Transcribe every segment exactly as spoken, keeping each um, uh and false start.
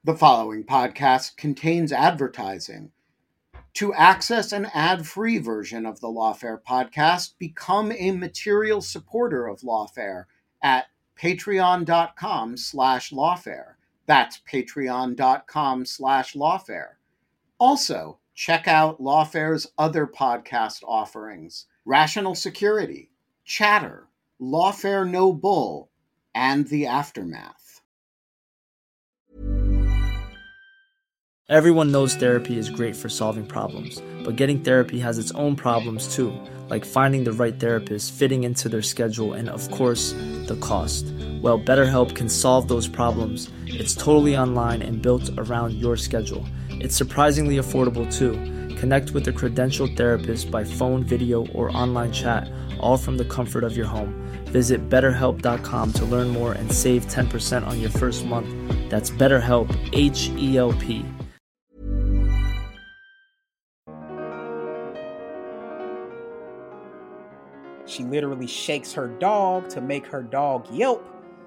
The following podcast contains advertising. To access an ad-free version of the Lawfare podcast, become a material supporter of Lawfare at patreon.com slash lawfare. That's patreon.com slash lawfare. Also, check out Lawfare's other podcast offerings: Rational Security, Chatter, Lawfare No Bull, and The Aftermath. Everyone knows therapy is great for solving problems, but getting therapy has its own problems too, like finding the right therapist, fitting into their schedule, and of course, the cost. Well, BetterHelp can solve those problems. It's totally online and built around your schedule. It's surprisingly affordable too. Connect with a credentialed therapist by phone, video, or online chat, all from the comfort of your home. Visit better help dot com to learn more and save ten percent on your first month. That's BetterHelp, H E L P. She literally shakes her dog to make her dog yelp,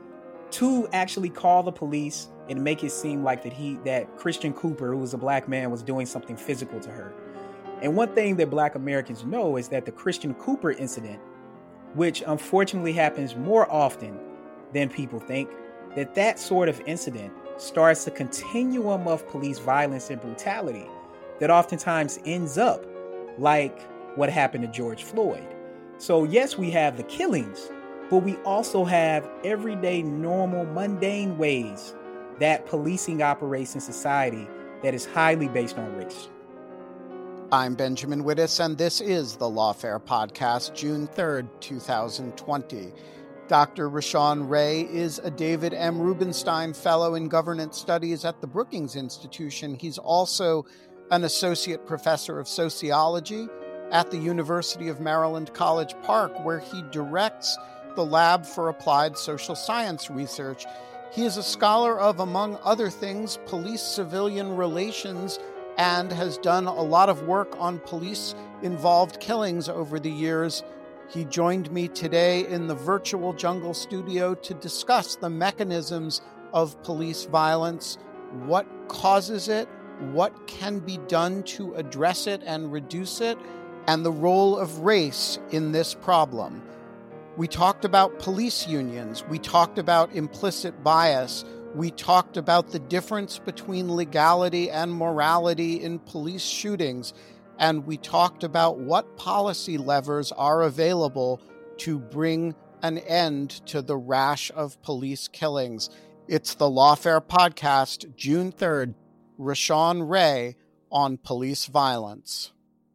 to actually call the police and make it seem like that he that Christian Cooper, who was a black man, was doing something physical to her. And one thing that black Americans know is that the Christian Cooper incident, which unfortunately happens more often than people think, that that sort of incident starts a continuum of police violence and brutality that oftentimes ends up like what happened to George Floyd. So yes, we have the killings, but we also have everyday, normal, mundane ways that policing operates in society that is highly based on race. I'm Benjamin Wittes, and this is the Lawfare Podcast, June third, twenty twenty. Doctor Rashawn Ray is a David M. Rubenstein Fellow in Governance Studies at the Brookings Institution. He's also an Associate Professor of Sociology at the University of Maryland College Park, where he directs the Lab for Applied Social Science Research. He is a scholar of, among other things, police-civilian relations, and has done a lot of work on police-involved killings over the years. He joined me today in the virtual Jungle Studio to discuss the mechanisms of police violence, what causes it, what can be done to address it and reduce it, and the role of race in this problem. We talked about police unions. We talked about implicit bias. We talked about the difference between legality and morality in police shootings. And we talked about what policy levers are available to bring an end to the rash of police killings. It's the Lawfare Podcast, June third, Rashawn Ray on police violence.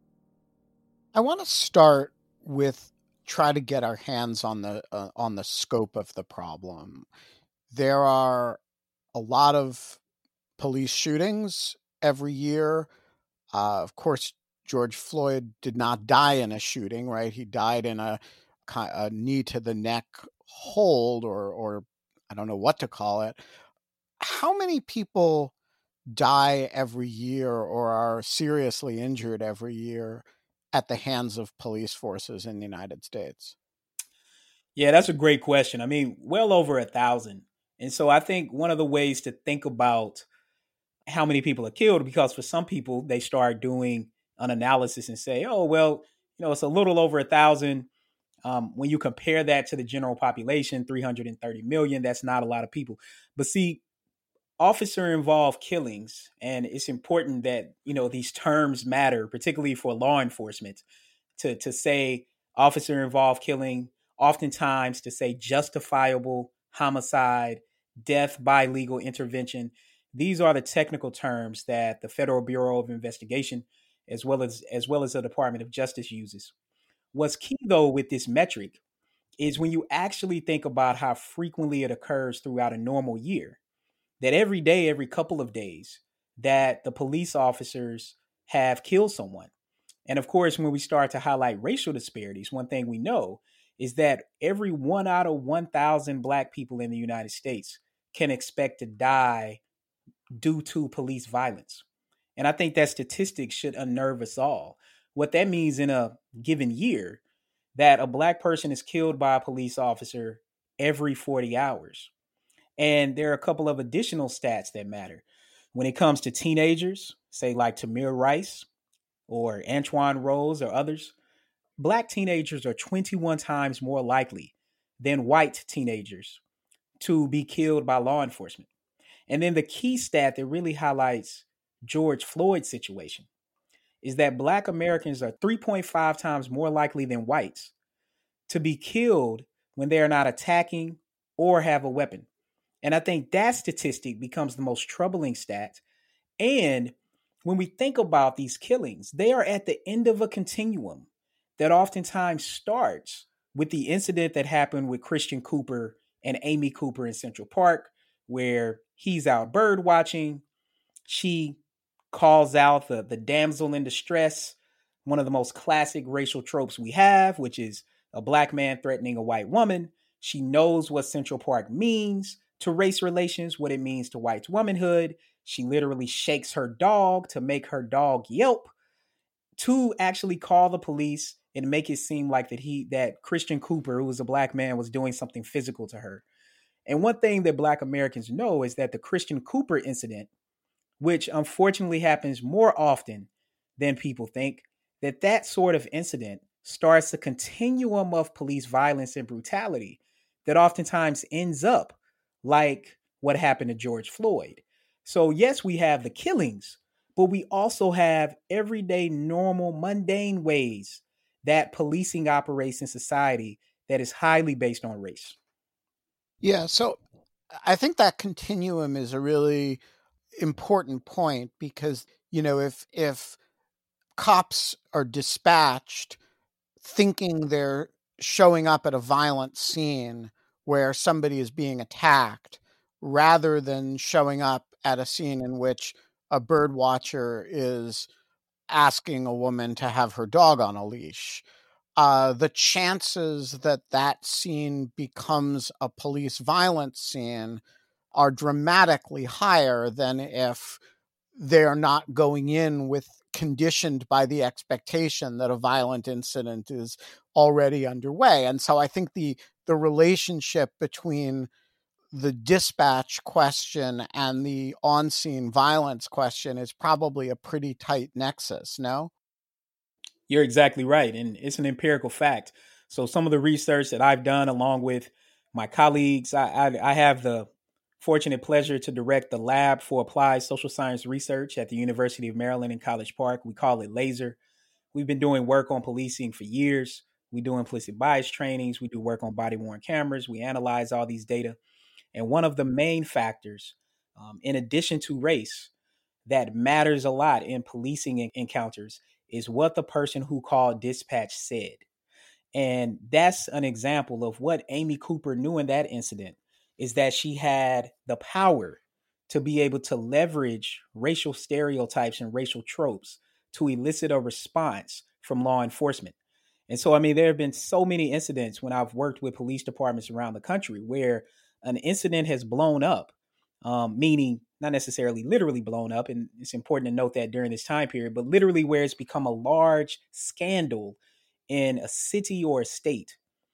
I want to start with try to get our hands on the uh, on the scope of the problem. There are a lot of police shootings every year. Uh, of course, George Floyd did not die in a shooting, right? He died in a, a knee to the neck hold, or or I don't know what to call it. How many people die every year or are seriously injured every year at the hands of police forces in the United States? Yeah, that's a great question. I mean, well over a thousand. And so I think one of the ways to think about how many people are killed, because for some people, they start doing an analysis and say, oh, well, you know, it's a little over a thousand. Um, when you compare that to the general population, three hundred thirty million, that's not a lot of people. But see, officer involved killings, and it's important that, you know, these terms matter, particularly for law enforcement, to, to say officer involved killing, oftentimes to say justifiable homicide, death by legal intervention. These are the technical terms that the Federal Bureau of Investigation, as well as as well as the Department of Justice, uses. What's key, though, with this metric is when you actually think about how frequently it occurs throughout a normal year, that every day, every couple of days, that the police officers have killed someone. And of course, when we start to highlight racial disparities, one thing we know is that every one out of one thousand Black people in the United States can expect to die due to police violence. And I think that statistic should unnerve us all. What that means in a given year, that a Black person is killed by a police officer every forty hours. And there are a couple of additional stats that matter. When it comes to teenagers, say like Tamir Rice or Antoine Rose or others, Black teenagers are twenty-one times more likely than white teenagers to be killed by law enforcement. And then the key stat that really highlights George Floyd's situation is that Black Americans are three point five times more likely than whites to be killed when they are not attacking or have a weapon. And I think that statistic becomes the most troubling stat. And when we think about these killings, they are at the end of a continuum that oftentimes starts with the incident that happened with Christian Cooper and Amy Cooper in Central Park, where he's out bird watching. She calls out the, the damsel in distress, one of the most classic racial tropes we have, which is a Black man threatening a white woman. She knows what Central Park means to race relations, what it means to white womanhood. She literally shakes her dog to make her dog yelp, to actually call the police and make it seem like that he that Christian Cooper, who was a Black man, was doing something physical to her. And one thing that Black Americans know is that the Christian Cooper incident, which unfortunately happens more often than people think, that that sort of incident starts a continuum of police violence and brutality that oftentimes ends up like what happened to George Floyd. So yes, we have the killings, but we also have everyday, normal, mundane ways that policing operates in society that is highly based on race. Yeah, so I think that continuum is a really important point because, you know, if if cops are dispatched thinking they're showing up at a violent scene where somebody is being attacked, rather than showing up at a scene in which a bird watcher is asking a woman to have her dog on a leash, uh, the chances that that scene becomes a police violence scene are dramatically higher than if they're not going in with conditioned by the expectation that a violent incident is already underway. And so I think the the relationship between the dispatch question and the on-scene violence question is probably a pretty tight nexus, no? You're exactly right. And it's an empirical fact. So some of the research that I've done along with my colleagues, I, I, I have the fortunate pleasure to direct the Lab for Applied Social Science Research at the University of Maryland in College Park. We call it LASER. We've been doing work on policing for years. We do implicit bias trainings. We do work on body-worn cameras. We analyze all these data. And one of the main factors, um, in addition to race, that matters a lot in policing encounters is what the person who called dispatch said. And that's an example of what Amy Cooper knew in that incident, is that she had the power to be able to leverage racial stereotypes and racial tropes to elicit a response from law enforcement. And so, I mean, there have been so many incidents when I've worked with police departments around the country where an incident has blown up, um, meaning not necessarily literally blown up. And it's important to note that during this time period, but literally where it's become a large scandal in a city or a state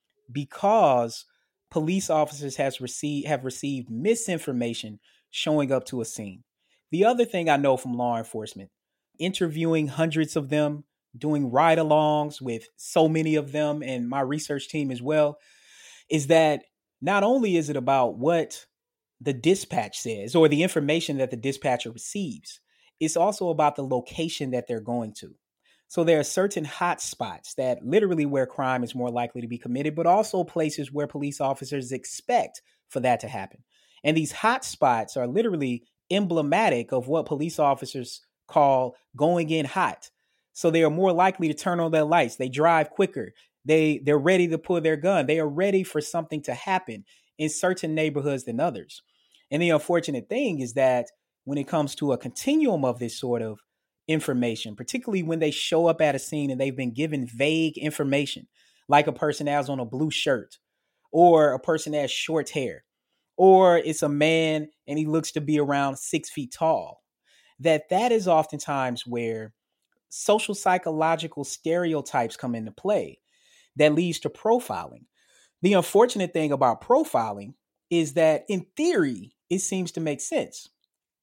because police officers has received have received misinformation showing up to a scene. The other thing I know from law enforcement, interviewing hundreds of them, doing ride-alongs with so many of them and my research team as well, is that not only is it about what the dispatch says or the information that the dispatcher receives, it's also about the location that they're going to. So there are certain hot spots that literally where crime is more likely to be committed, but also places where police officers expect for that to happen. And these hot spots are literally emblematic of what police officers call going in hot. So they are more likely to turn on their lights. They drive quicker. They, they're ready to pull their gun. They are ready for something to happen in certain neighborhoods than others. And the unfortunate thing is that when it comes to a continuum of this sort of information, particularly when they show up at a scene and they've been given vague information, like a person has on a blue shirt or a person has short hair, or it's a man and he looks to be around six feet tall, that that is oftentimes where social psychological stereotypes come into play that leads to profiling. The unfortunate thing about profiling is that in theory, it seems to make sense.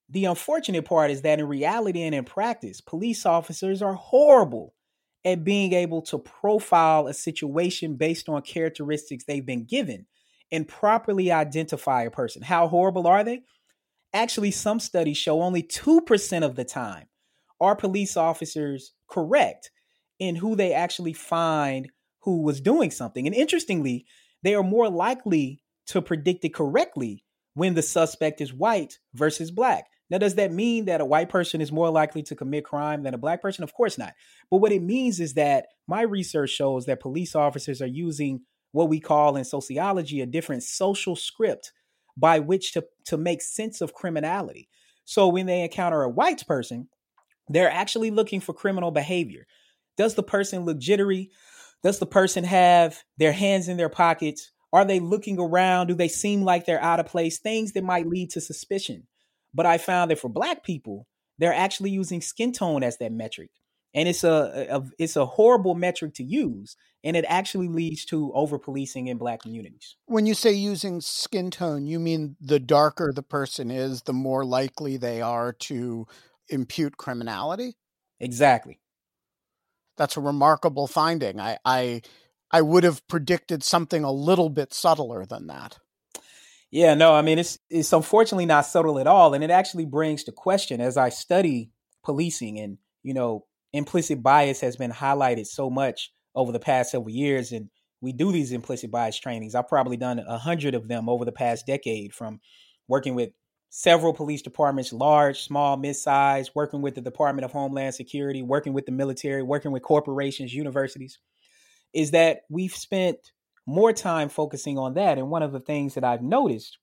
The unfortunate part is that in reality and in practice, police officers are horrible at being able to profile a situation based on characteristics they've been given and properly identify a person. How horrible are they? Actually, some studies show only two percent of the time are police officers correct in who they actually find who was doing something. And interestingly, they are more likely to predict it correctly when the suspect is white versus black. Now, does that mean that a white person is more likely to commit crime than a black person? Of course not. But what it means is that my research shows that police officers are using what we call in sociology a different social script by which to, to make sense of criminality. So when they encounter a white person, they're actually looking for criminal behavior. Does the person look jittery? Does the person have their hands in their pockets? Are they looking around? Do they seem like they're out of place? Things that might lead to suspicion. But I found that for black people, they're actually using skin tone as that metric. And it's a, a it's a horrible metric to use. And it actually leads to over-policing in black communities. When you say using skin tone, you mean the darker the person is, the more likely they are to impute criminality? Exactly. That's a remarkable finding. I, I, I would have predicted something a little bit subtler than that. Yeah, no, I mean, it's it's unfortunately not subtle at all. And it actually brings to question, as I study policing and, you know, implicit bias has been highlighted so much over the past several years. And we do these implicit bias trainings. I've probably done a hundred of them over the past decade, from working with several police departments, large, small, mid-size, working with the Department of Homeland Security, working with the military, working with corporations, universities, is that we've spent more time focusing on that. And one of the things that I've noticed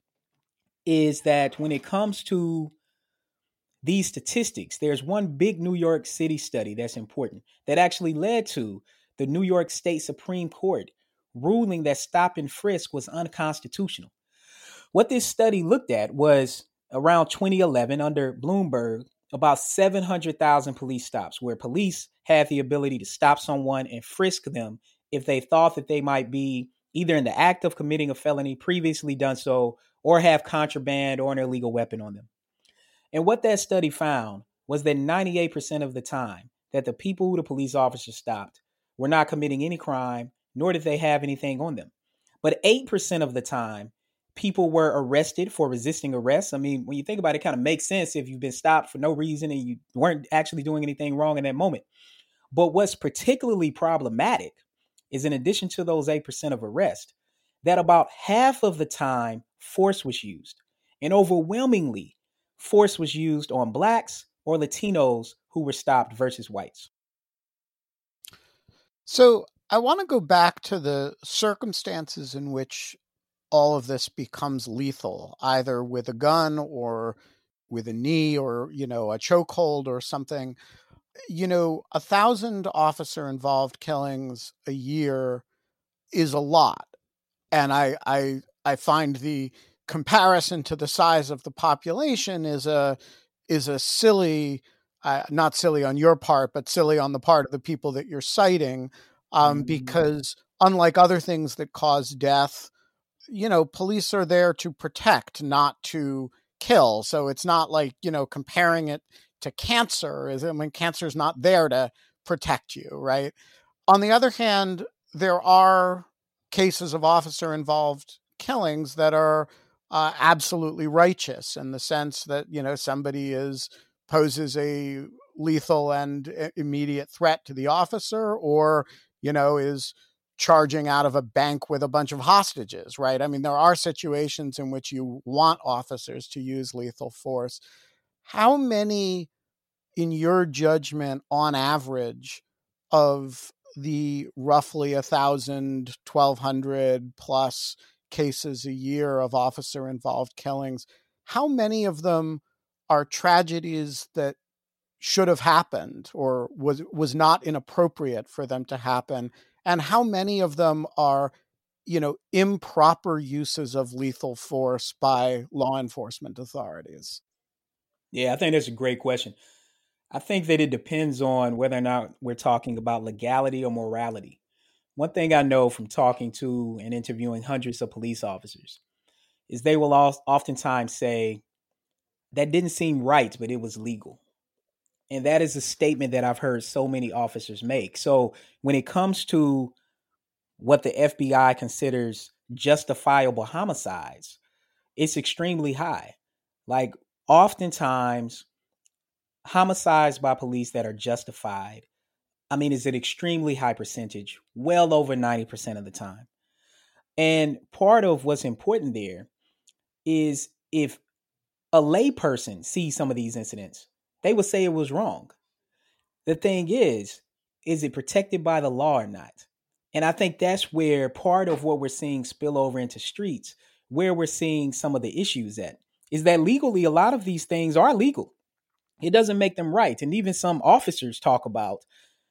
is that when it comes to these statistics, there's one big New York City study that's important that actually led to the New York State Supreme Court ruling that stop and frisk was unconstitutional. What this study looked at was around twenty eleven under Bloomberg, about seven hundred thousand police stops where police had the ability to stop someone and frisk them if they thought that they might be either in the act of committing a felony, previously done so, or have contraband or an illegal weapon on them. And what that study found was that ninety-eight percent of the time that the people who the police officers stopped were not committing any crime, nor did they have anything on them. But eight percent of the time, people were arrested for resisting arrest. I mean, when you think about it, it kind of makes sense if you've been stopped for no reason and you weren't actually doing anything wrong in that moment. But what's particularly problematic is, in addition to those eight percent of arrest, that about half of the time force was used. And overwhelmingly, force was used on blacks or Latinos who were stopped versus whites. So I want to go back to the circumstances in which all of this becomes lethal, either with a gun or with a knee or, you know, a chokehold or something. You know, a thousand officer involved killings a year is a lot. And I, I, I find the comparison to the size of the population is a, is a silly, uh, not silly on your part, but silly on the part of the people that you're citing. Um, mm-hmm. Because unlike other things that cause death, you know, police are there to protect, not to kill. So it's not like, you know, comparing it to cancer. Is I mean, cancer is not there to protect you, right? On the other hand, there are cases of officer-involved killings that are uh, absolutely righteous in the sense that, you know, somebody is poses a lethal and immediate threat to the officer, or, you know, is charging out of a bank with a bunch of hostages, right? I mean, there are situations in which you want officers to use lethal force. How many, in your judgment, on average, of the roughly a thousand, twelve hundred plus cases a year of officer-involved killings, how many of them are tragedies that should have happened or was was not inappropriate for them to happen? And how many of them are, you know, improper uses of lethal force by law enforcement authorities? Yeah, I think that's a great question. I think that it depends on whether or not we're talking about legality or morality. One thing I know from talking to and interviewing hundreds of police officers is they will oftentimes say, that didn't seem right, but it was legal. And that is a statement that I've heard so many officers make. So when it comes to what the F B I considers justifiable homicides, it's extremely high. Like, oftentimes, homicides by police that are justified, I mean, is an extremely high percentage, well over ninety percent of the time. And part of what's important there is if a layperson sees some of these incidents, they would say it was wrong. The thing is, is it protected by the law or not? And I think that's where part of what we're seeing spill over into streets, where we're seeing some of the issues at, is that legally, a lot of these things are legal. It doesn't make them right. And even some officers talk about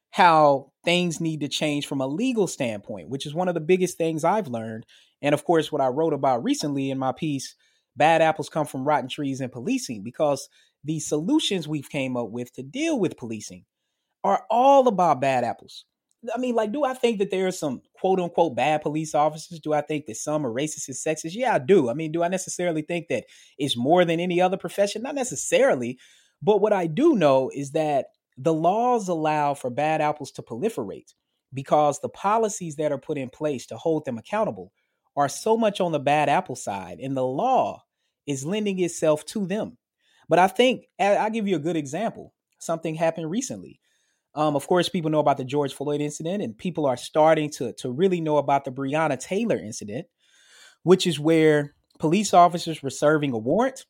how things need to change from a legal standpoint, which is one of the biggest things I've learned. And of course, what I wrote about recently in my piece, Bad Apples Come from Rotten Trees and Policing, because the solutions we've came up with to deal with policing are all about bad apples. I mean, like, do I think that there are some quote unquote bad police officers? Do I think that some are racist and sexist? Yeah, I do. I mean, do I necessarily think that it's more than any other profession? Not necessarily. But what I do know is that the laws allow for bad apples to proliferate because the policies that are put in place to hold them accountable are so much on the bad apple side, and the law is lending itself to them. But I think I'll give you a good example. Something happened recently. Um, of course, people know about the George Floyd incident, and people are starting to, to really know about the Breonna Taylor incident, which is where police officers were serving a warrant.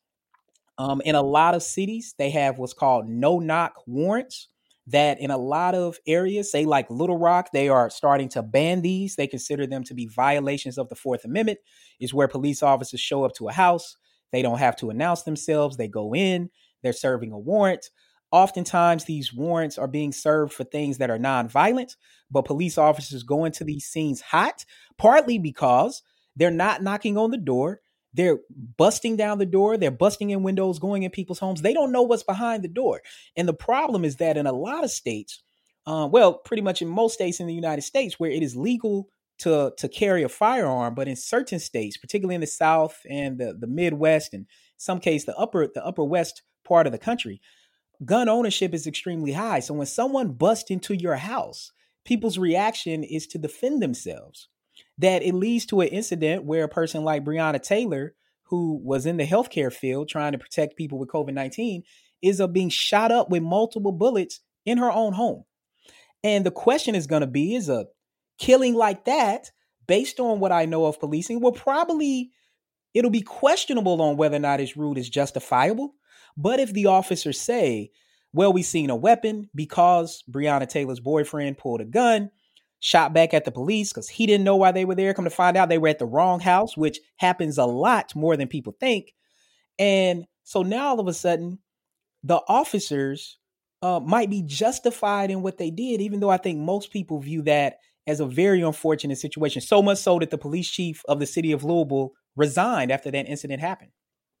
Um, in a lot of cities, they have what's called no-knock warrants that in a lot of areas, say like Little Rock, they are starting to ban these. They consider them to be violations of the Fourth Amendment, is where police officers show up to a house. They don't have to announce themselves. They go in, they're serving a warrant. Oftentimes, these warrants are being served for things that are nonviolent, but police officers go into these scenes hot, partly because they're not knocking on the door. They're busting down the door. They're busting in windows, going in people's homes. They don't know what's behind the door. And the problem is that in a lot of states, um, well, pretty much in most states in the United States where it is legal to, to carry a firearm, but in certain states, particularly in the South and the, the Midwest, and in some case, the upper, the upper West part of the country, gun ownership is extremely high. So when someone busts into your house, people's reaction is to defend themselves. That it leads to an incident where a person like Breonna Taylor, who was in the healthcare field trying to protect people with COVID nineteen, is of being shot up with multiple bullets in her own home. And the question is going to be, is a killing like that, based on what I know of policing, will probably, it'll be questionable on whether or not it's ruled as justifiable. But if the officers say, well, we seen a weapon because Breonna Taylor's boyfriend pulled a gun, shot back at the police because he didn't know why they were there. Come to find out, they were at the wrong house, which happens a lot more than people think. And so now all of a sudden, the officers uh, might be justified in what they did, even though I think most people view that as a very unfortunate situation. So much so that the police chief of the city of Louisville resigned after that incident happened.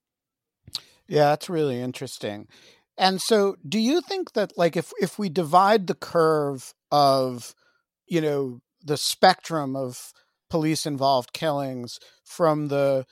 Yeah, that's really interesting. And so do you think that, like, if, if we divide the curve of, you know, the spectrum of police involved killings from the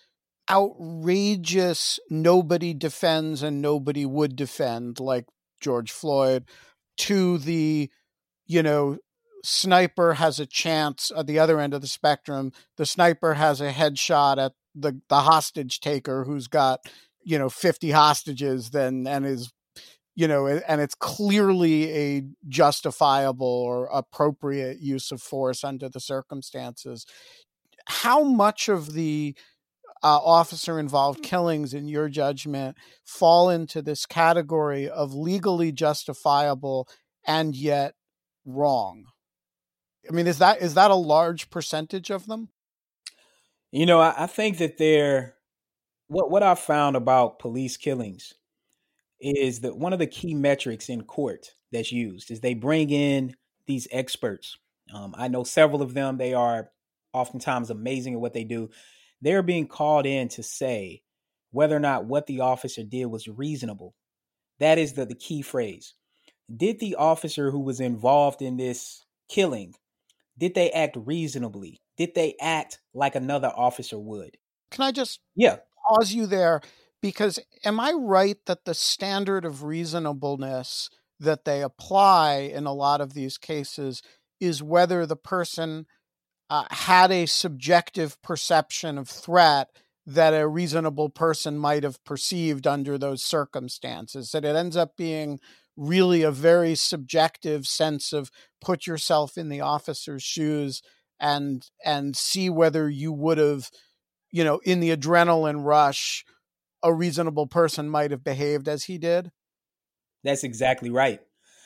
outrageous nobody defends and nobody would defend, like George Floyd, to the, you know, sniper has a chance at the other end of the spectrum. The sniper has a headshot at the, the hostage taker who's got, you know, fifty hostages then and is, you know, and it's clearly a justifiable or appropriate use of force under the circumstances. How much of the uh, officer-involved killings, in your judgment, fall into this category of legally justifiable and yet wrong? I mean, is that is that a large percentage of them? You know, I, I think that they're, what, what I've found about police killings is that one of the key metrics in court that's used is they bring in these experts. Um, I know several of them. They are oftentimes amazing at what they do. They're being called in to say whether or not what the officer did was reasonable. That is the, the key phrase. Did the officer who was involved in this killing, did they act reasonably? Did they act like another officer would? Can I just yeah. pause you there? Because am I right that the standard of reasonableness that they apply in a lot of these cases is whether the person uh, had a subjective perception of threat that a reasonable person might have perceived under those circumstances, that it ends up being really a very subjective sense of put yourself in the officer's shoes and and see whether you would have, you know, in the adrenaline rush, a reasonable person might have behaved as he did? That's exactly right.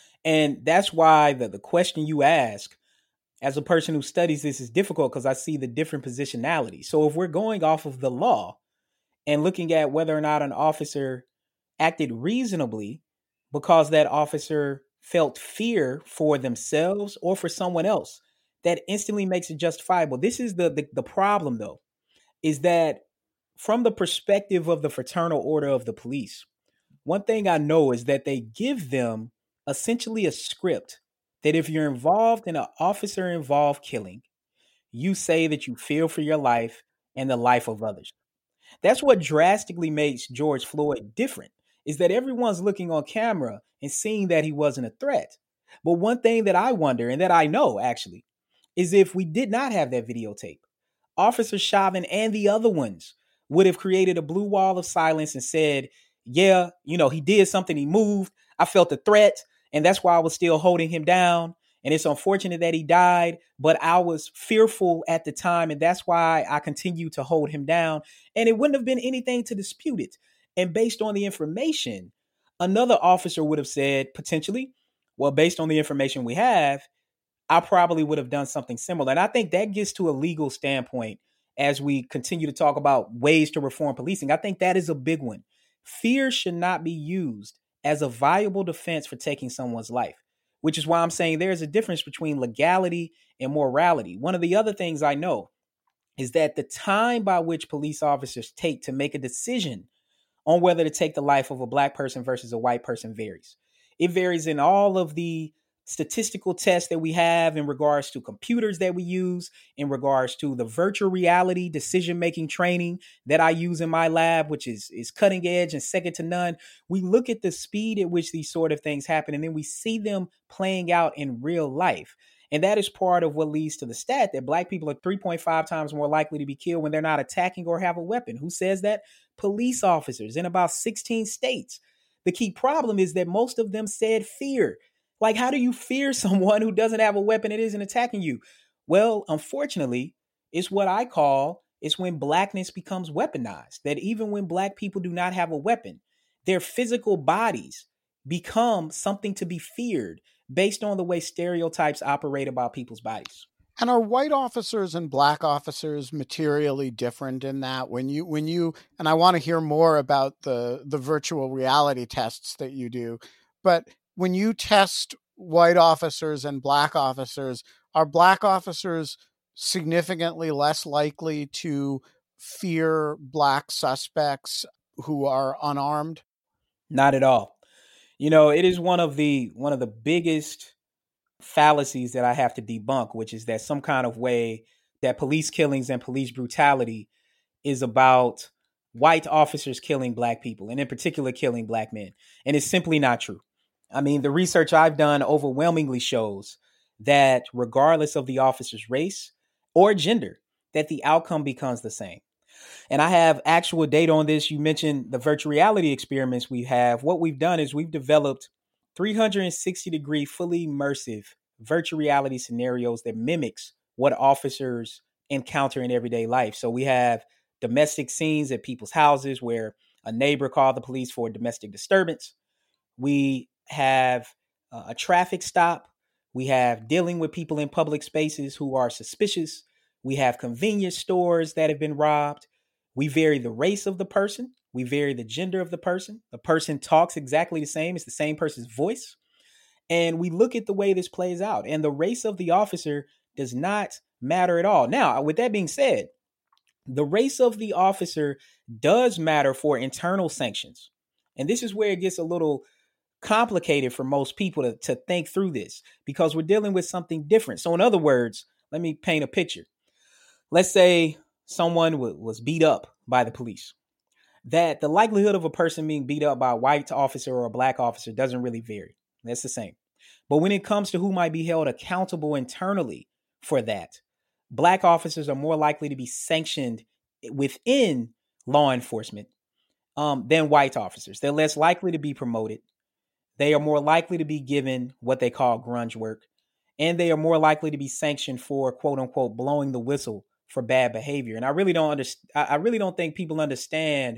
And that's why the, the question you ask, as a person who studies this, is difficult, because I see the different positionality. So if we're going off of the law and looking at whether or not an officer acted reasonably because that officer felt fear for themselves or for someone else, that instantly makes it justifiable. This is the, the, the problem, though, is that from the perspective of the Fraternal Order of the Police, one thing I know is that they give them essentially a script that if you're involved in an officer involved killing, you say that you fear for your life and the life of others. That's what drastically makes George Floyd different, is that everyone's looking on camera and seeing that he wasn't a threat. But one thing that I wonder, and that I know actually, is if we did not have that videotape, Officer Chauvin and the other ones would have created a blue wall of silence and said, yeah, you know, he did something, he moved, I felt a threat, and that's why I was still holding him down. And it's unfortunate that he died, but I was fearful at the time, and that's why I continued to hold him down. And it wouldn't have been anything to dispute it. And based on the information, another officer would have said, potentially, well, based on the information we have, I probably would have done something similar. And I think that gets to a legal standpoint as we continue to talk about ways to reform policing. I think that is a big one. Fear should not be used as a viable defense for taking someone's life, which is why I'm saying there is a difference between legality and morality. One of the other things I know is that the time by which police officers take to make a decision on whether to take the life of a black person versus a white person varies. It varies in all of the statistical tests that we have in regards to computers that we use, in regards to the virtual reality decision-making training that I use in my lab, which is, is cutting edge and second to none. We look at the speed at which these sort of things happen, and then we see them playing out in real life. And that is part of what leads to the stat that black people are three point five times more likely to be killed when they're not attacking or have a weapon. Who says that? Police officers in about sixteen states. The key problem is that most of them said fear. Like, how do you fear someone who doesn't have a weapon and isn't attacking you? Well, unfortunately, it's what I call, it's when blackness becomes weaponized. That even when black people do not have a weapon, their physical bodies become something to be feared based on the way stereotypes operate about people's bodies. And are white officers and black officers materially different in that? When you, when you, and I want to hear more about the, the virtual reality tests that you do, but when you test white officers and black officers, are black officers significantly less likely to fear black suspects who are unarmed? Not at all. You know, it is one of the one of the biggest fallacies that I have to debunk, which is that some kind of way that police killings and police brutality is about white officers killing black people, and in particular killing black men. And it's simply not true. I mean, the research I've done overwhelmingly shows that regardless of the officer's race or gender, that the outcome becomes the same. And I have actual data on this. You mentioned the virtual reality experiments we have. What we've done is we've developed three hundred sixty degree fully immersive virtual reality scenarios that mimics what officers encounter in everyday life. So we have domestic scenes at people's houses where a neighbor called the police for a domestic disturbance. We have uh, a traffic stop. We have dealing with people in public spaces who are suspicious. We have convenience stores that have been robbed. We vary the race of the person. We vary the gender of the person. The person talks exactly the same. It's the same person's voice. And we look at the way this plays out. And the race of the officer does not matter at all. Now, with that being said, the race of the officer does matter for internal sanctions. And this is where it gets a little complicated for most people to, to think through this, because we're dealing with something different. So in other words, let me paint a picture. Let's say someone w- was beat up by the police. that the likelihood of a person being beat up by a white officer or a black officer doesn't really vary. That's the same. But when it comes to who might be held accountable internally for that, black officers are more likely to be sanctioned within law enforcement um, than white officers. They're less likely to be promoted. They are more likely to be given what they call grunge work. And they are more likely to be sanctioned for, quote unquote, blowing the whistle for bad behavior. And I really don't understand. I really don't think people understand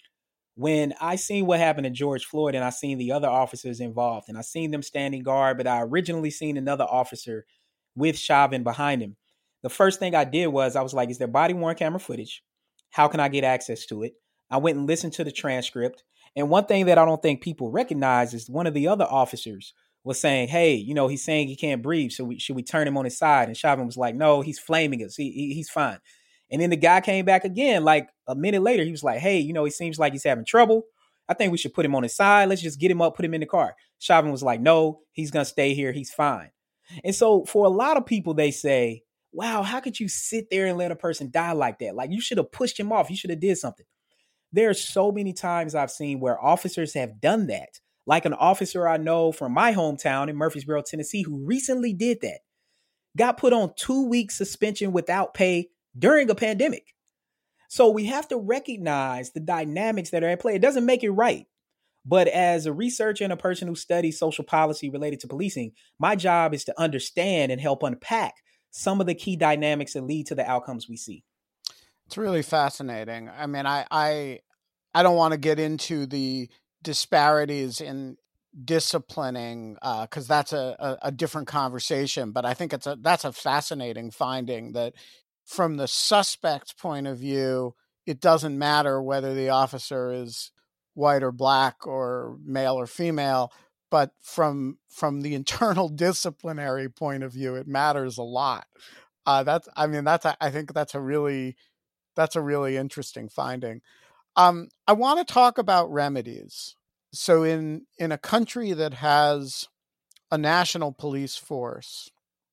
when I seen what happened to George Floyd and I seen the other officers involved and I seen them standing guard, but I originally seen another officer with Chauvin behind him. The first thing I did was I was like, is there body worn camera footage? How can I get access to it? I went and listened to the transcript. And one thing that I don't think people recognize is one of the other officers was saying, hey, you know, he's saying he can't breathe. So we, should we turn him on his side? And Chauvin was like, no, he's flaming us. He, he, he's fine. And then the guy came back again, like a minute later. He was like, hey, you know, he seems like he's having trouble. I think we should put him on his side. Let's just get him up, put him in the car. Chauvin was like, no, he's going to stay here. He's fine. And so for a lot of people, they say, wow, how could you sit there and let a person die like that? Like, you should have pushed him off. You should have did something. There are so many times I've seen where officers have done that. Like an officer I know from my hometown in Murfreesboro, Tennessee, who recently did that, got put on two week suspension without pay during a pandemic. So we have to recognize the dynamics that are at play. It doesn't make it right. But as a researcher and a person who studies social policy related to policing, my job is to understand and help unpack some of the key dynamics that lead to the outcomes we see. It's really fascinating. I mean, I I, I don't want to get into the disparities in disciplining because uh, that's a, a, a different conversation. But I think it's a that's a fascinating finding that from the suspect's point of view, it doesn't matter whether the officer is white or black or male or female. But from from the internal disciplinary point of view, it matters a lot. Uh, that's I mean, that's I think that's a really that's a really interesting finding. Um, I want to talk about remedies. So in, in a country that has a national police force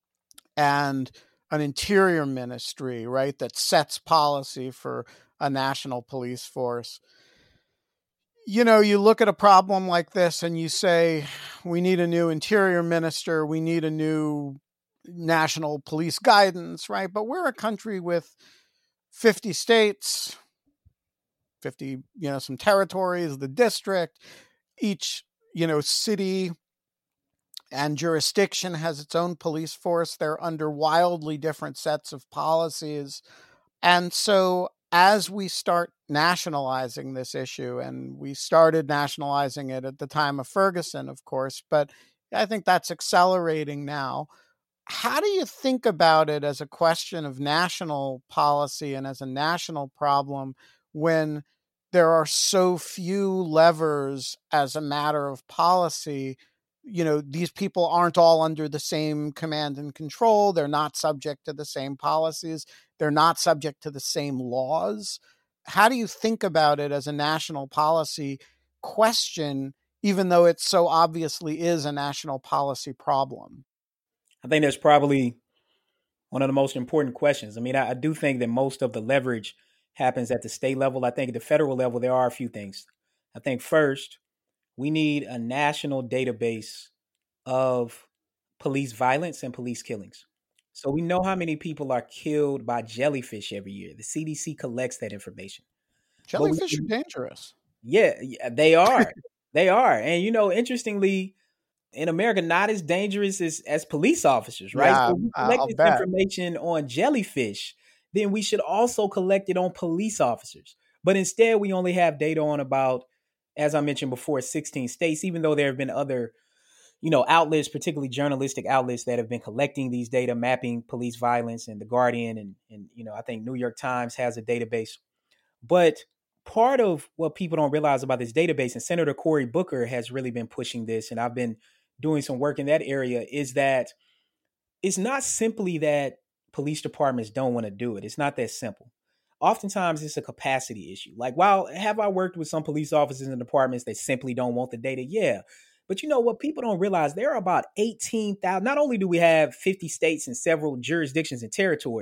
and an interior ministry, right, that sets policy for a national police force, you know, you look at a problem like this and you say, we need a new interior minister, we need a new national police guidance, right? But we're a country with fifty states, fifty, you know, some territories, the district, each, you know, city and jurisdiction has its own police force. They're under wildly different sets of policies. And so as we start nationalizing this issue, and we started nationalizing it at the time of Ferguson, of course, but I think that's accelerating now. How do you think about it as a question of national policy and as a national problem when there are so few levers as a matter of policy? You know, these people aren't all under the same command and control. They're not subject to the same policies. They're not subject to the same laws. How do you think about it as a national policy question, even though it so obviously is a national policy problem? I think that's probably one of the most important questions. I mean, I, I do think that most of the leverage happens at the state level. I think at the federal level, there are a few things. I think first, we need a national database of police violence and police killings. So we know how many people are killed by jellyfish every year. The C D C collects that information. Jellyfish we, are dangerous. Yeah, yeah they are. They are. And, you know, interestingly, in America, not as dangerous as, as police officers, right? Yeah, so we collect I'll this bet. information on jellyfish, then we should also collect it on police officers. But instead, we only have data on about, as I mentioned before, sixteen states, even though there have been other, you know, outlets, particularly journalistic outlets that have been collecting these data, mapping police violence, and The Guardian. And, and you know, I think New York Times has a database. But part of what people don't realize about this database, and Senator Cory Booker has really been pushing this, and I've been doing some work in that area, is that it's not simply that police departments don't want to do it. It's not that simple. Oftentimes it's a capacity issue. Like, while have I worked with some police officers and departments that simply don't want the data? Yeah. But you know what people don't realize? There are about eighteen thousand. Not only do we have fifty states and several jurisdictions and territories,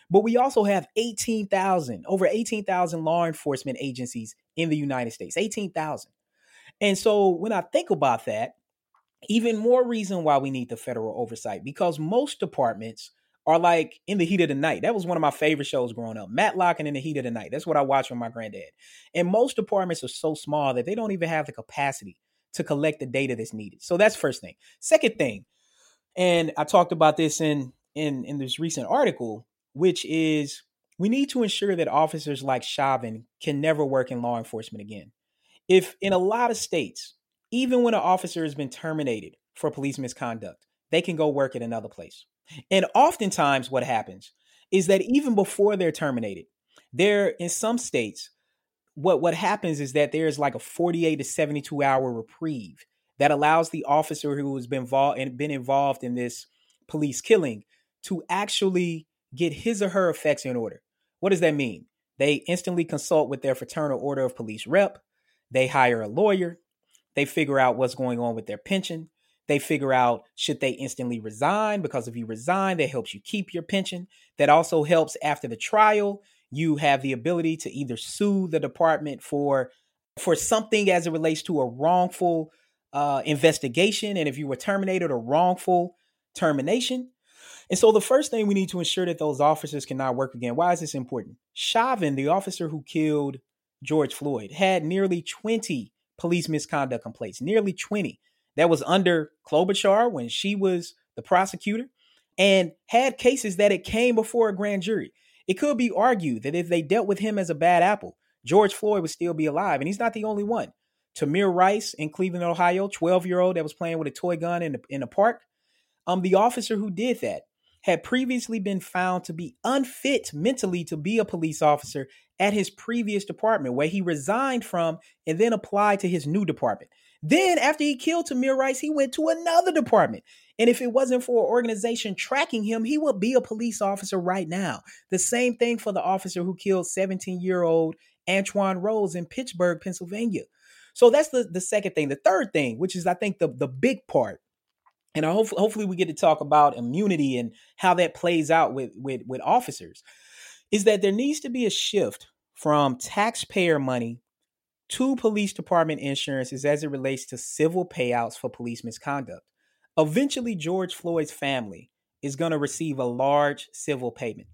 But we also have eighteen thousand, over eighteen thousand law enforcement agencies in the United States, eighteen thousand. And so when I think about that, even more reason why we need the federal oversight, because most departments are like In the Heat of the Night. That was one of my favorite shows growing up, Matlock and In the Heat of the Night. That's what I watched with my granddad. And most departments are so small that they don't even have the capacity to collect the data that's needed. So that's first thing. Second thing, and I talked about this in, in, in this recent article, which is we need to ensure that officers like Chauvin can never work in law enforcement again. If in a lot of states, even when an officer has been terminated for police misconduct, they can go work at another place. And oftentimes what happens is that even before they're terminated, there in some states, what, what happens is that there's like a forty-eight to seventy-two hour reprieve that allows the officer who has been involved and been involved in this police killing to actually get his or her effects in order. What does that mean? They instantly consult with their fraternal order of police rep. They hire a lawyer. They figure out what's going on with their pension. They figure out, should they instantly resign? Because if you resign, that helps you keep your pension. That also helps after the trial. You have the ability to either sue the department for, for something as it relates to a wrongful uh, investigation. And if you were terminated, a wrongful termination. And so the first thing we need to ensure that those officers cannot work again. Why is this important? Chauvin, the officer who killed George Floyd, had nearly twenty police misconduct complaints, nearly twenty. That was under Klobuchar when she was the prosecutor, and had cases that it came before a grand jury. It could be argued that if they dealt with him as a bad apple, George Floyd would still be alive. And he's not the only one. Tamir Rice in Cleveland, Ohio, twelve-year-old that was playing with a toy gun in the, in the park. Um, the officer who did that had previously been found to be unfit mentally to be a police officer at his previous department, where he resigned from and then applied to his new department. Then after he killed Tamir Rice, he went to another department. And if it wasn't for an organization tracking him, he would be a police officer right now. The same thing for the officer who killed seventeen-year-old Antwon Rose in Pittsburgh, Pennsylvania. So that's the, the second thing. The third thing, which is I think the, the big part, and I hope, hopefully we get to talk about immunity and how that plays out with, with, with officers, is that there needs to be a shift from taxpayer money to police department insurances as it relates to civil payouts for police misconduct. Eventually, George Floyd's family is going to receive a large civil payment.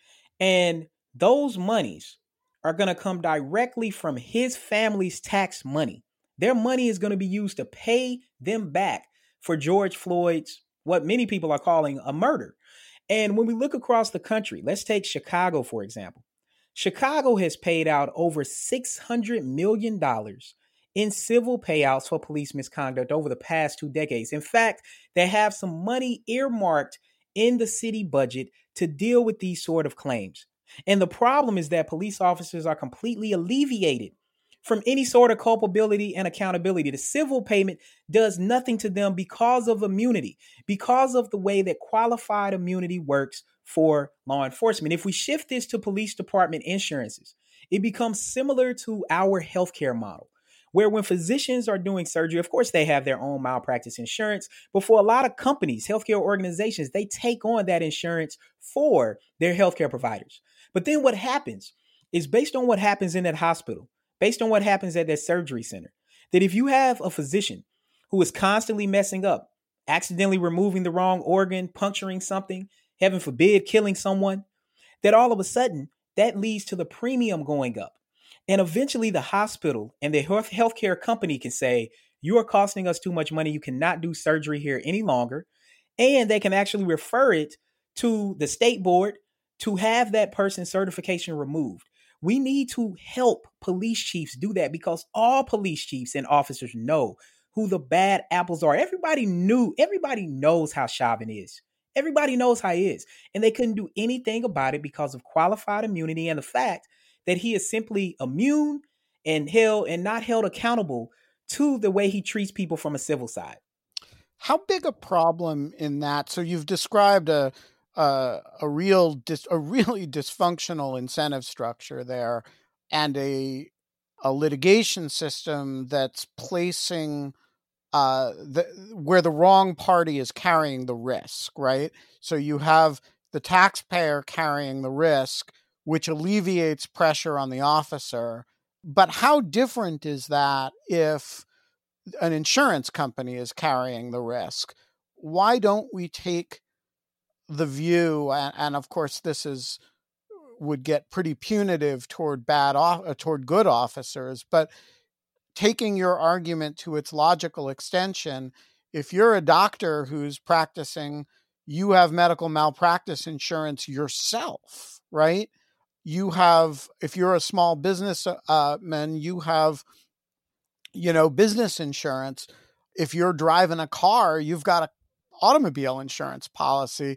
And those monies are going to come directly from his family's tax money. Their money is going to be used to pay them back for George Floyd's, what many people are calling a murder. And when we look across the country, let's take Chicago, for example. Chicago has paid out over six hundred million dollars in civil payouts for police misconduct over the past two decades. In fact, they have some money earmarked in the city budget to deal with these sort of claims. And the problem is that police officers are completely alleviated from any sort of culpability and accountability. The civil payment does nothing to them because of immunity, because of the way that qualified immunity works for law enforcement. If we shift this to police department insurances, it becomes similar to our healthcare model, where when physicians are doing surgery, of course, they have their own malpractice insurance, but for a lot of companies, healthcare organizations, they take on that insurance for their healthcare providers. But then what happens is based on what happens in that hospital, based on what happens at that surgery center, that if you have a physician who is constantly messing up, accidentally removing the wrong organ, puncturing something, heaven forbid, killing someone, that all of a sudden that leads to the premium going up. And eventually the hospital and the health healthcare company can say, you are costing us too much money. You cannot do surgery here any longer. And they can actually refer it to the state board to have that person's certification removed. We need to help police chiefs do that, because all police chiefs and officers know who the bad apples are. Everybody knew, everybody knows how Chauvin is. Everybody knows how he is. And they couldn't do anything about it because of qualified immunity and the fact that he is simply immune and held and not held accountable to the way he treats people from a civil side. How big a problem in that? So you've described a a, a real dis, a really dysfunctional incentive structure there, and a a litigation system that's placing uh, the where the wrong party is carrying the risk, right? So you have the taxpayer carrying the risk, which alleviates pressure on the officer. But how different is that if an insurance company is carrying the risk? Why don't we take the view, and, and of course this is would get pretty punitive toward bad uh, toward good officers, but taking your argument to its logical extension, if you're a doctor who's practicing, you have medical malpractice insurance yourself, right? You have, if you're a small business uh, man, you have, you know, business insurance. If you're driving a car, you've got an automobile insurance policy.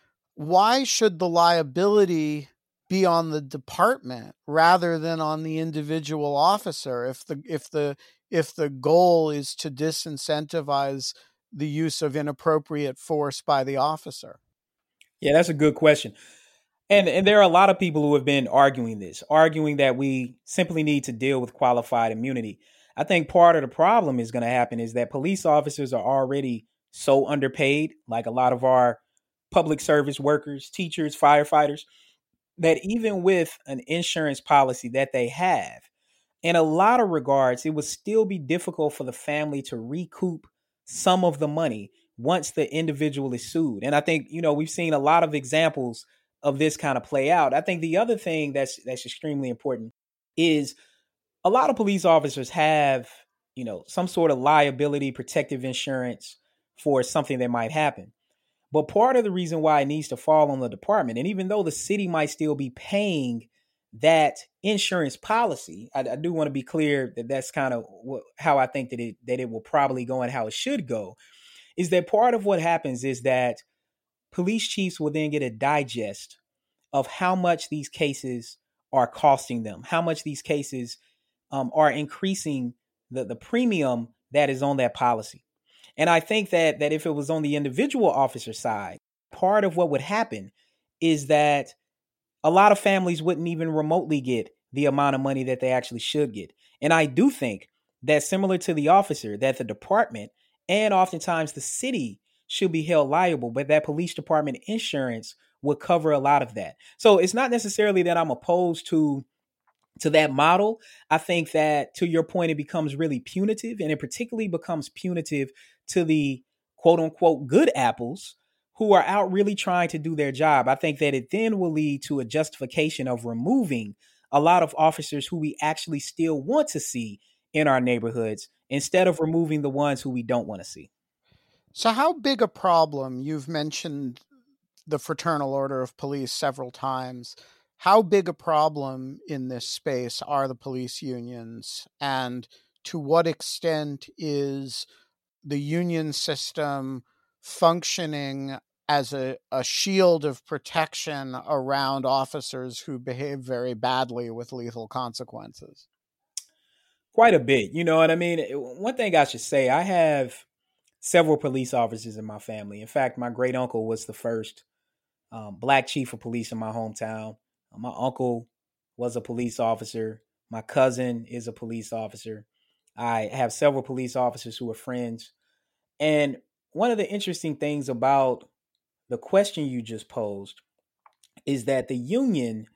Why should the liability be on the department rather than on the individual officer if the if the if the goal is to disincentivize the use of inappropriate force by the officer? Yeah, that's a good question. And and there are a lot of people who have been arguing this, arguing that we simply need to deal with qualified immunity. I think part of the problem is going to happen is that police officers are already so underpaid, like a lot of our public service workers, teachers, firefighters, that even with an insurance policy that they have, in a lot of regards, it would still be difficult for the family to recoup some of the money once the individual is sued. And I think, you know, we've seen a lot of examples of this kind of play out. I think the other thing that's that's extremely important is a lot of police officers have, you know, some sort of liability protective insurance for something that might happen. But part of the reason why it needs to fall on the department, and even though the city might still be paying that insurance policy, I, I do want to be clear that that's kind of what, how I think that it that it will probably go and how it should go, is that part of what happens is that police chiefs will then get a digest of how much these cases are costing them, how much these cases um, are increasing the, the premium that is on that policy. And I think that that if it was on the individual officer side, part of what would happen is that a lot of families wouldn't even remotely get the amount of money that they actually should get. And I do think that similar to the officer, that the department and oftentimes the city should be held liable, but that police department insurance would cover a lot of that. So it's not necessarily that I'm opposed to to that model. I think that, to your point, it becomes really punitive, and it particularly becomes punitive to the quote unquote good apples who are out really trying to do their job. I think that it then will lead to a justification of removing a lot of officers who we actually still want to see in our neighborhoods instead of removing the ones who we don't want to see. So how big a problem, you've mentioned the Fraternal Order of Police several times, how big a problem in this space are the police unions, and to what extent is the union system functioning as a, a shield of protection around officers who behave very badly with lethal consequences? Quite a bit. You know what I mean? One thing I should say, I have several police officers in my family. In fact, my great uncle was the first um, black chief of police in my hometown. My uncle was a police officer. My cousin is a police officer. I have several police officers who are friends. And one of the interesting things about the question you just posed is that the union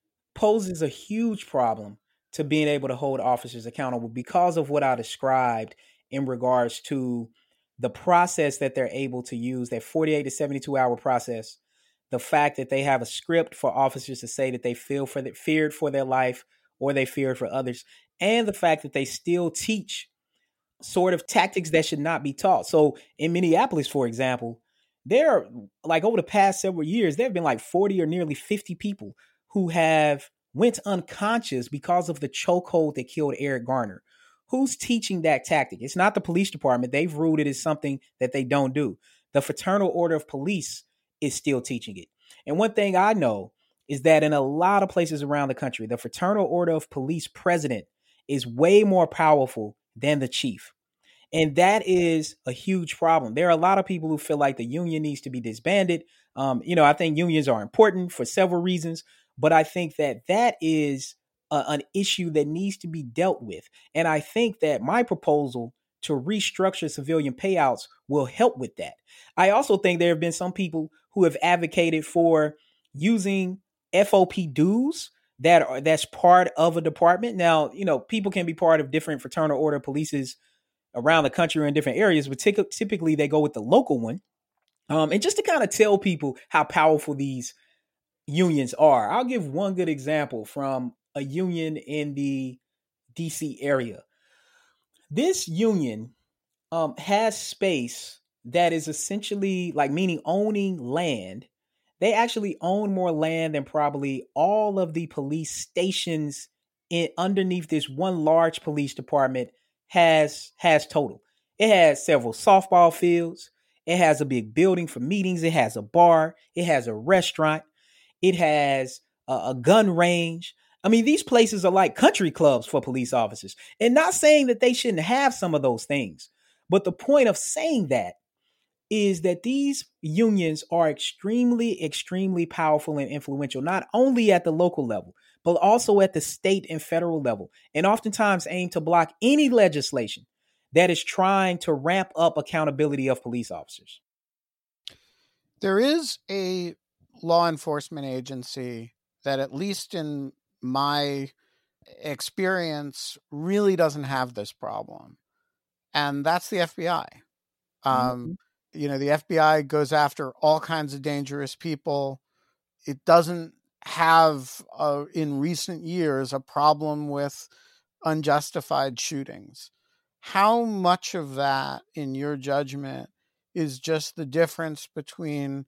poses a huge problem to being able to hold officers accountable because of what I described in regards to the process that they're able to use, that forty-eight to seventy-two hour process. The fact that they have a script for officers to say that they feel for the, feared for their life or they feared for others, and the fact that they still teach sort of tactics that should not be taught. So in Minneapolis, for example, there are, like, over the past several years, there have been like forty or nearly fifty people who have went unconscious because of the chokehold that killed Eric Garner. Who's teaching that tactic? It's not the police department. They've ruled it as something that they don't do. The Fraternal Order of Police is still teaching it. And one thing I know is that in a lot of places around the country, the Fraternal Order of Police president is way more powerful than the chief. And that is a huge problem. There are a lot of people who feel like the union needs to be disbanded. Um, you know, I think unions are important for several reasons, but I think that that is a, an issue that needs to be dealt with. And I think that my proposal to restructure civilian payouts will help with that. I also think there have been some people who have advocated for using F O P dues that are that's part of a department. Now, you know, people can be part of different fraternal order polices around the country or in different areas, but t- typically they go with the local one. Um, and just to kind of tell people how powerful these unions are, I'll give one good example from a union in the D C area. This union um, has space that is essentially like meaning owning land. They actually own more land than probably all of the police stations in underneath this one large police department has has total. It has several softball fields. It has a big building for meetings. It has a bar. It has a restaurant. It has a, a gun range. I mean, these places are like country clubs for police officers. And not saying that they shouldn't have some of those things. But the point of saying that is that these unions are extremely, extremely powerful and influential, not only at the local level, but also at the state and federal level, and oftentimes aim to block any legislation that is trying to ramp up accountability of police officers. There is a law enforcement agency that, at least in my experience, really doesn't have this problem, and that's the F B I. Um, mm-hmm. You know, the F B I goes after all kinds of dangerous people. It doesn't have, uh, in recent years, a problem with unjustified shootings. How much of that, in your judgment, is just the difference between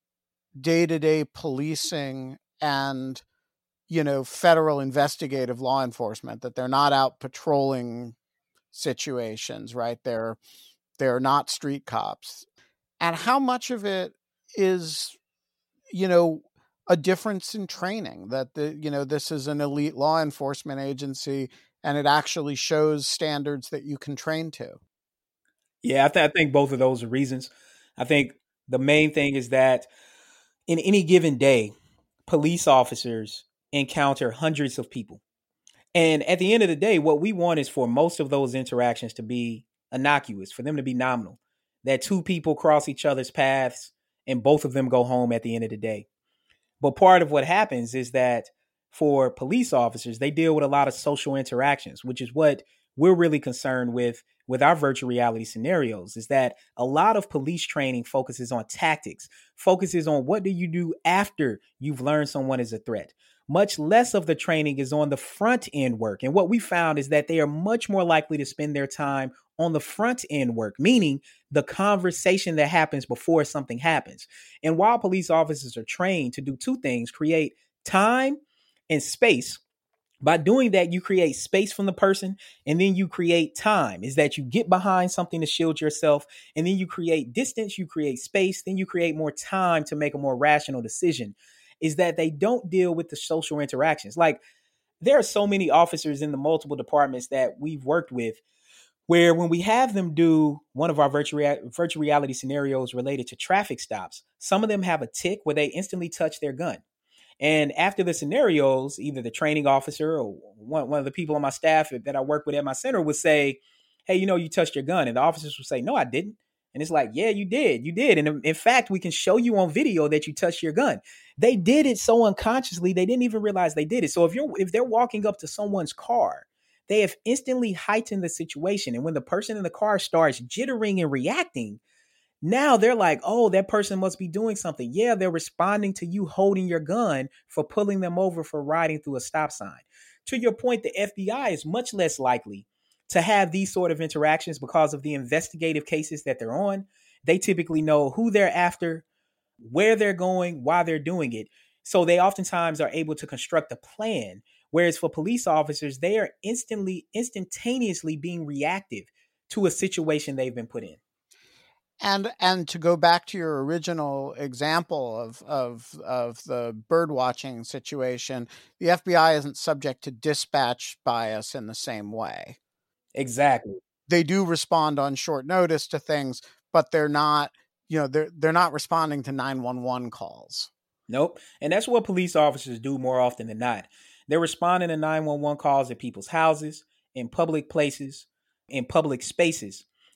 day-to-day policing and, you know, federal investigative law enforcement, that they're not out patrolling situations, right? They're they're not street cops. And how much of it is, you know, a difference in training, that the, you know, this is an elite law enforcement agency and it actually shows standards that you can train to? Yeah, I, th- I think both of those are reasons. I think the main thing is that in any given day, police officers encounter hundreds of people. And at the end of the day, what we want is for most of those interactions to be innocuous, for them to be nominal, that two people cross each other's paths and both of them go home at the end of the day. But part of what happens is that for police officers, they deal with a lot of social interactions, which is what we're really concerned with with our virtual reality scenarios, is that a lot of police training focuses on tactics, focuses on what do you do after you've learned someone is a threat. Much less of the training is on the front end work. And what we found is that they are much more likely to spend their time on the front end work, meaning the conversation that happens before something happens. And while police officers are trained to do two things, create time and space, by doing that, you create space from the person, and then you create time, is that you get behind something to shield yourself, and then you create distance, you create space, then you create more time to make a more rational decision, is that they don't deal with the social interactions. Like, there are so many officers in the multiple departments that we've worked with where when we have them do one of our virtual, rea- virtual reality scenarios related to traffic stops, some of them have a tick where they instantly touch their gun. And after the scenarios, either the training officer or one, one of the people on my staff that I work with at my center would say, hey, you know, you touched your gun. And the officers would say, no, I didn't. And it's like, yeah, you did. You did. And in fact, we can show you on video that you touched your gun. They did it so unconsciously, they didn't even realize they did it. So if you're if they're walking up to someone's car, they have instantly heightened the situation. And when the person in the car starts jittering and reacting, now they're like, oh, that person must be doing something. Yeah, they're responding to you holding your gun for pulling them over for riding through a stop sign. To your point, the F B I is much less likely to have these sort of interactions because of the investigative cases that they're on. They typically know who they're after, where they're going, why they're doing it. So they oftentimes are able to construct a plan. Whereas for police officers, they are instantly, instantaneously being reactive to a situation they've been put in. And and to go back to your original example of of of the bird watching situation, the F B I isn't subject to dispatch bias in the same way. Exactly. They do respond on short notice to things, but they're not, you know, they're they're not responding to nine one one calls. Nope. And that's what police officers do more often than not. They're responding to nine one one calls at people's houses, in public places, in public spaces.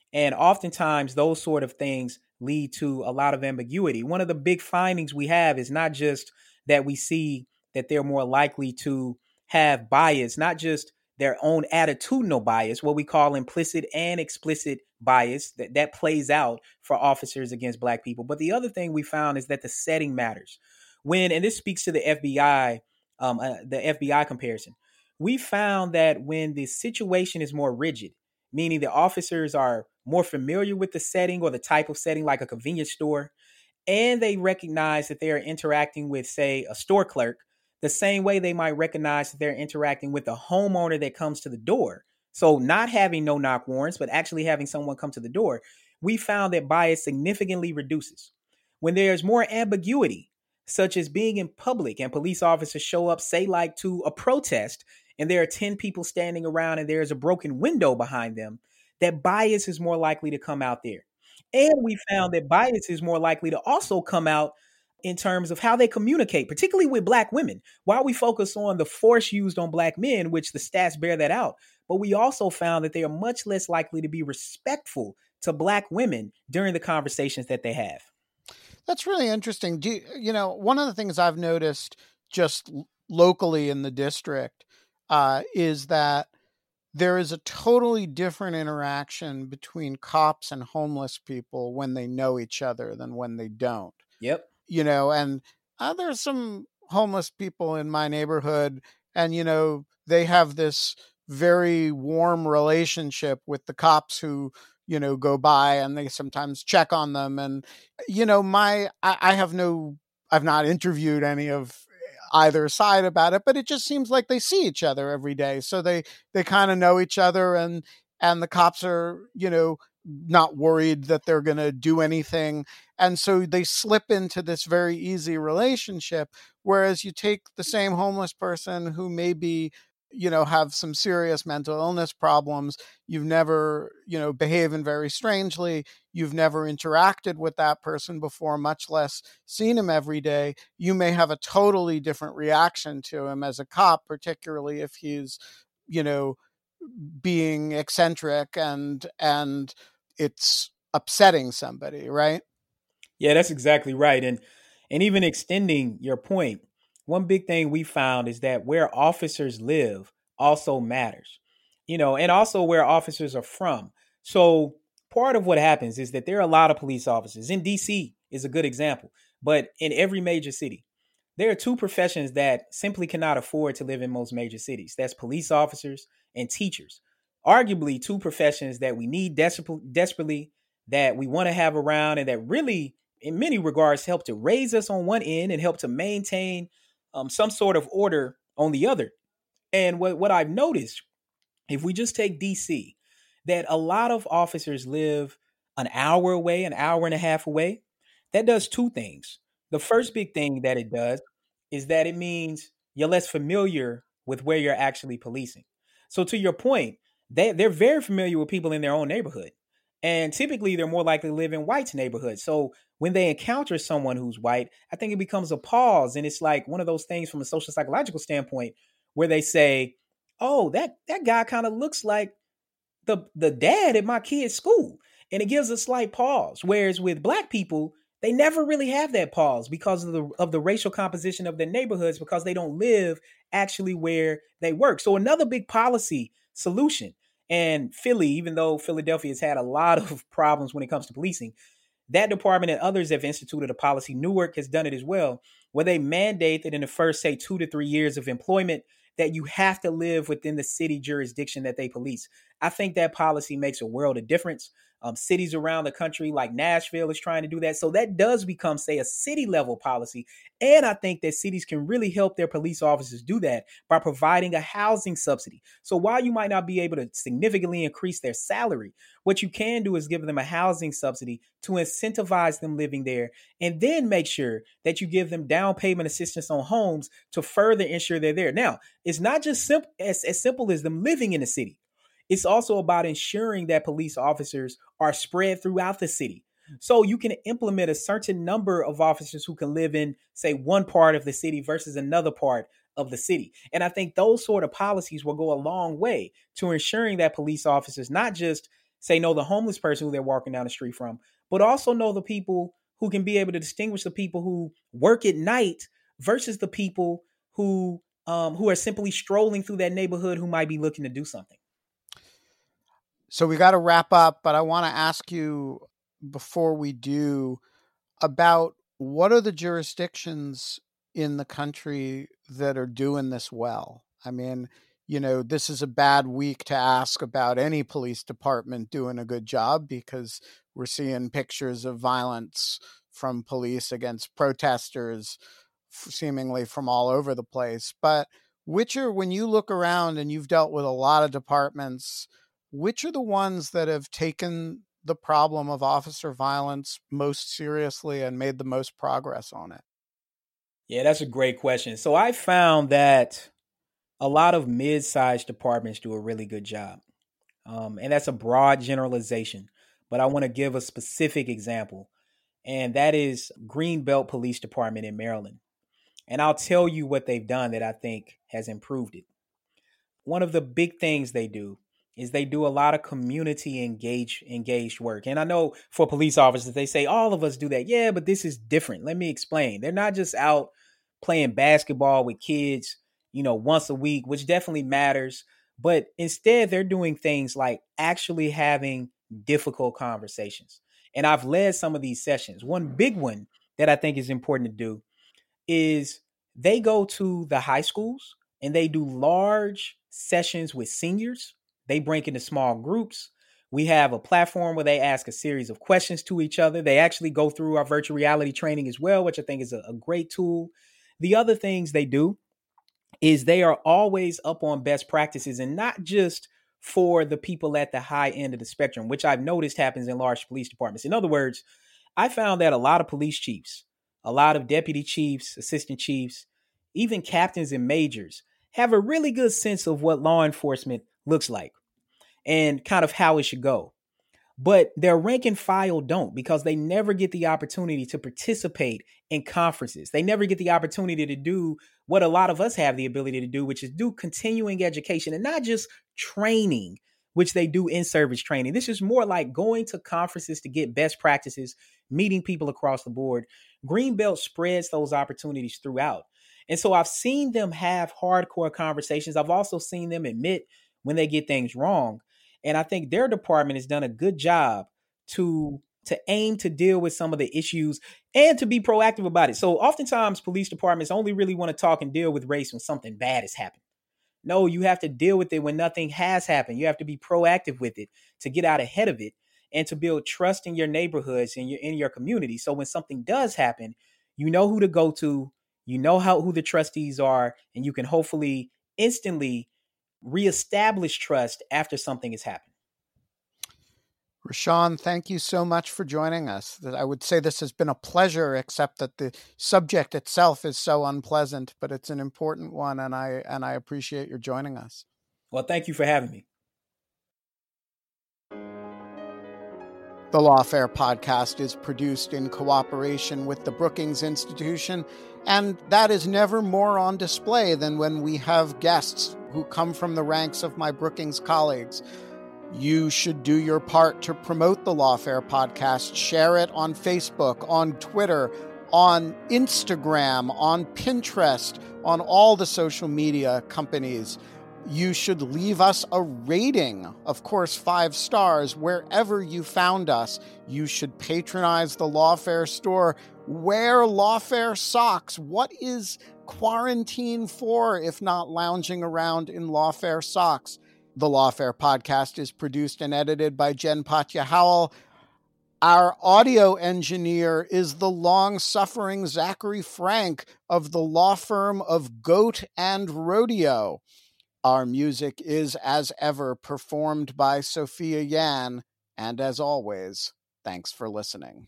And oftentimes those sort of things lead to a lot of ambiguity. One of the big findings we have is not just that we see that they're more likely to have bias, not just their own attitudinal bias, what we call implicit and explicit bias that, that plays out for officers against Black people. But the other thing we found is that the setting matters. When, and this speaks to the F B I, um, uh, the F B I comparison, we found that when the situation is more rigid, meaning the officers are more familiar with the setting or the type of setting, like a convenience store, and they recognize that they are interacting with, say, a store clerk, the same way they might recognize that they're interacting with a homeowner that comes to the door. So not having no knock warrants, but actually having someone come to the door, we found that bias significantly reduces. When there's more ambiguity, such as being in public and police officers show up, say, like to a protest, and there are ten people standing around and there's a broken window behind them, that bias is more likely to come out there. And we found that bias is more likely to also come out in terms of how they communicate, particularly with Black women. While we focus on the force used on Black men, which the stats bear that out, but we also found that they are much less likely to be respectful to Black women during the conversations that they have. That's really interesting. Do you, you know, one of the things I've noticed just locally in the district uh, is that there is a totally different interaction between cops and homeless people when they know each other than when they don't. Yep. You know, and uh, there's some homeless people in my neighborhood, and, you know, they have this very warm relationship with the cops who, you know, go by, and they sometimes check on them. And, you know, my, I, I have no, I've not interviewed any of either side about it, but it just seems like they see each other every day. So they, they kind of know each other, and, and the cops are, you know, not worried that they're going to do anything. And so they slip into this very easy relationship. Whereas you take the same homeless person who maybe, you know, have some serious mental illness problems. You've never, you know, behaving very strangely. You've never interacted with that person before, much less seen him every day. You may have a totally different reaction to him as a cop, particularly if he's, you know, being eccentric and, and it's upsetting somebody, right? Yeah, that's exactly right. And, and even extending your point, one big thing we found is that where officers live also matters, you know, and also where officers are from. So part of what happens is that there are a lot of police officers. In D C is a good example, but in every major city, there are two professions that simply cannot afford to live in most major cities. That's police officers and teachers. Arguably two professions that we need desper- desperately, that we want to have around, and that really, in many regards, help to raise us on one end and help to maintain um, some sort of order on the other. And what, what I've noticed, if we just take D C, that a lot of officers live an hour away, an hour and a half away. That does two things. The first big thing that it does is that it means you're less familiar with where you're actually policing. So to your point, they, they're very familiar with people in their own neighborhood. And typically they're more likely to live in white neighborhoods. So when they encounter someone who's white, I think it becomes a pause. And it's like one of those things from a social psychological standpoint where they say, oh, that, that guy kind of looks like the, the dad at my kid's school. And it gives a slight pause. Whereas with Black people, they never really have that pause because of the of the racial composition of their neighborhoods, because they don't live actually where they work. So another big policy solution, and Philly, even though Philadelphia has had a lot of problems when it comes to policing, that department and others have instituted a policy. Newark has done it as well, where they mandate that in the first, say, two to three years of employment, that you have to live within the city jurisdiction that they police. I think that policy makes a world of difference. Um, cities around the country like Nashville is trying to do that. So that does become, say, a city level policy. And I think that cities can really help their police officers do that by providing a housing subsidy. So while you might not be able to significantly increase their salary, what you can do is give them a housing subsidy to incentivize them living there, and then make sure that you give them down payment assistance on homes to further ensure they're there. Now, it's not just simple, as, as simple as them living in the city. It's also about ensuring that police officers are spread throughout the city. So you can implement a certain number of officers who can live in, say, one part of the city versus another part of the city. And I think those sort of policies will go a long way to ensuring that police officers not just say know the homeless person who they're walking down the street from, but also know the people who can be able to distinguish the people who work at night versus the people who um, who are simply strolling through that neighborhood who might be looking to do something. So we got to wrap up, but I want to ask you before we do about what are the jurisdictions in the country that are doing this well? I mean, you know, this is a bad week to ask about any police department doing a good job because we're seeing pictures of violence from police against protesters seemingly from all over the place. But which are, when you look around and you've dealt with a lot of departments, which are the ones that have taken the problem of officer violence most seriously and made the most progress on it? Yeah, that's a great question. So I found that a lot of mid-sized departments do a really good job. Um, and that's a broad generalization, but I want to give a specific example. And that is Greenbelt Police Department in Maryland. And I'll tell you what they've done that I think has improved it. One of the big things they do is they do a lot of community engaged engaged work. And I know for police officers, they say all of us do that. Yeah, but this is different. Let me explain. They're not just out playing basketball with kids, you know, once a week, which definitely matters. But instead, they're doing things like actually having difficult conversations. And I've led some of these sessions. One big one that I think is important to do is they go to the high schools and they do large sessions with seniors. They break into small groups. We have a platform where they ask a series of questions to each other. They actually go through our virtual reality training as well, which I think is a, a great tool. The other things they do is they are always up on best practices, and not just for the people at the high end of the spectrum, which I've noticed happens in large police departments. In other words, I found that a lot of police chiefs, a lot of deputy chiefs, assistant chiefs, even captains and majors have a really good sense of what law enforcement looks like and kind of how it should go. But their rank and file don't, because they never get the opportunity to participate in conferences. They never get the opportunity to do what a lot of us have the ability to do, which is do continuing education and not just training, which they do in service training. This is more like going to conferences to get best practices, meeting people across the board. Greenbelt spreads those opportunities throughout. And so I've seen them have hardcore conversations. I've also seen them admit when they get things wrong. And I think their department has done a good job to, to aim to deal with some of the issues and to be proactive about it. So oftentimes police departments only really want to talk and deal with race when something bad has happened. No, you have to deal with it when nothing has happened. You have to be proactive with it to get out ahead of it and to build trust in your neighborhoods and your, in your community. So when something does happen, you know who to go to, you know how who the trustees are, and you can hopefully instantly reestablish trust after something has happened. Rashawn, thank you so much for joining us. I would say this has been a pleasure, except that the subject itself is so unpleasant, but it's an important one, and I and I appreciate your joining us. Well, thank you for having me. The Lawfare podcast is produced in cooperation with the Brookings Institution, and that is never more on display than when we have guests who come from the ranks of my Brookings colleagues. You should do your part to promote the Lawfare podcast. Share it on Facebook, on Twitter, on Instagram, on Pinterest, on all the social media companies. You should leave us a rating, of course, five stars, wherever you found us. You should patronize the Lawfare store. Wear Lawfare socks. What is quarantine for if not lounging around in Lawfare socks? The Lawfare podcast is produced and edited by Jen Patja Howell. Our audio engineer is the long-suffering Zachary Frank of the law firm of Goat and Rodeo. Our music is, as ever, performed by Sophia Yan. And as always, thanks for listening.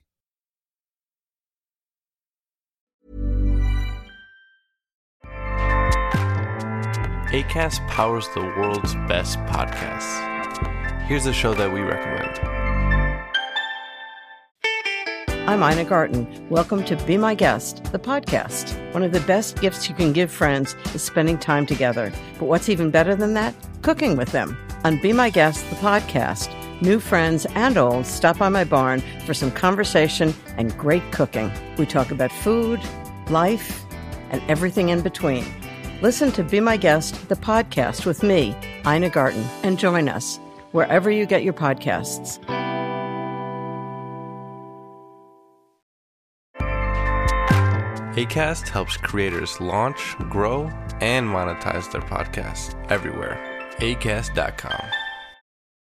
Acast powers the world's best podcasts. Here's a show that we recommend. I'm Ina Garten. Welcome to Be My Guest, the podcast. One of the best gifts you can give friends is spending time together. But what's even better than that? Cooking with them. On Be My Guest, the podcast, New friends and old stop by my barn for some conversation and great cooking. We talk about food, life, and everything in between. Listen to Be My Guest, the podcast with me, Ina Garten, and join us wherever you get your podcasts. Acast helps creators launch, grow, and monetize their podcasts everywhere. acast dot com.